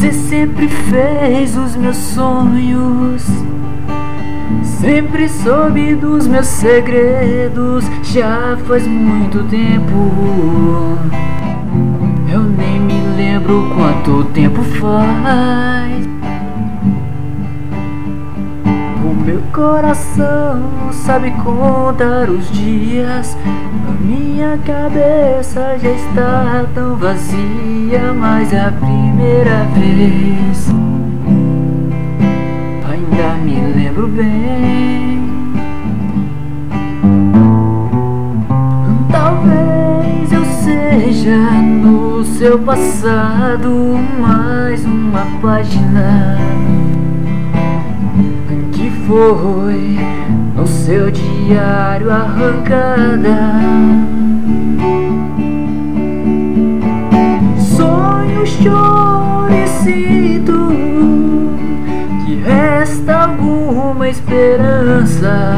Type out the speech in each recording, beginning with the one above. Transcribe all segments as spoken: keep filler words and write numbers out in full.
Você sempre fez os meus sonhos, sempre soube dos meus segredos. Já faz muito tempo, eu nem me lembro quanto tempo faz. O meu coração sabe contar os dias, a minha cabeça já está tão vazia. Mas é a primeira vez, ainda me lembro bem. Talvez eu seja no seu passado mais uma página que foi no seu diário arrancada. Sonho, choro e sinto que resta alguma esperança.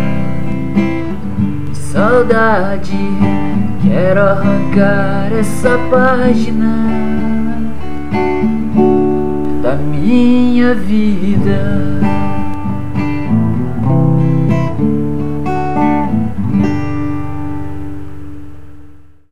Saudade, quero arrancar essa página da minha vida.